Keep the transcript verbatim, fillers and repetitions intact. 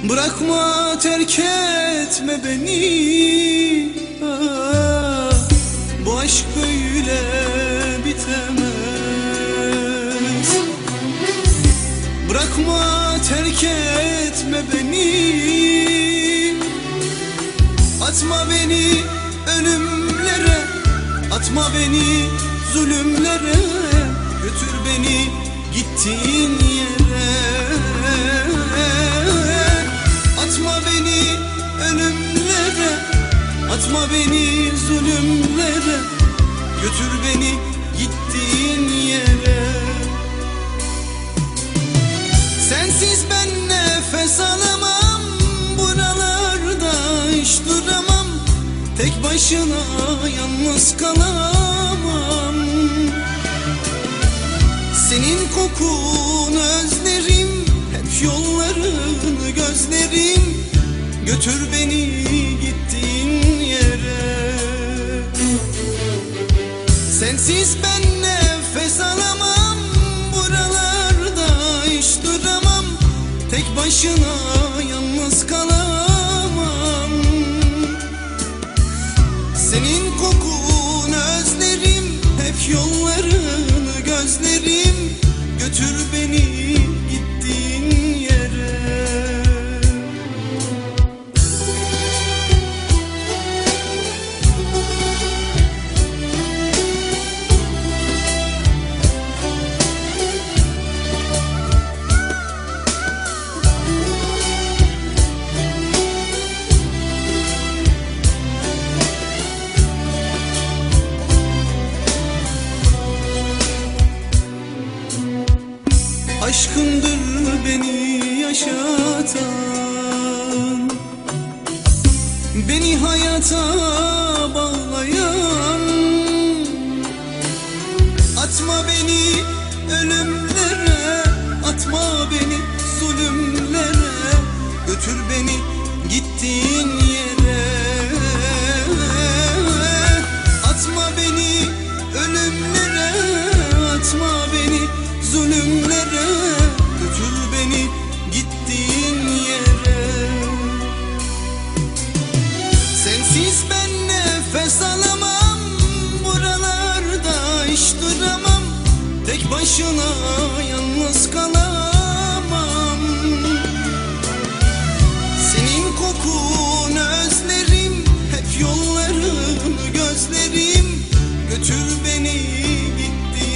Bırakma, terk etme beni. Ah, bu aşk böyle bitemez. Bırakma, terk etme beni. Atma beni ölümlere, atma beni zulümlere. Götür beni gittiğin yere. Atma beni ölümlere, atma beni zulümlere. Götür beni gittiğin yere. Sensiz ben nefes alamam, buralarda hiç duramam. Tek başına yalnız kalamam. Senin kokunu özlerim, hep yollarını gözlerim. Götür beni gittiğin yere. Sensiz ben nefes alamam, buralarda hiç duramam. Tek başına yalnız kalamam. Senin kokunu özlerim, hep yollarını gözlerim. Götür beni gittiğin yere. Aşkındır beni yaşatan, beni hayata bağlayan. Atma beni ölümlere, atma beni zulümlere. Götür beni gittiğin yere. Atma beni ölümlere, atma beni zulümlere. Götür beni gittiğin yere. Sensiz ben nefes alamam, buralarda hiç duramam. Tek başına yalnız kalamam.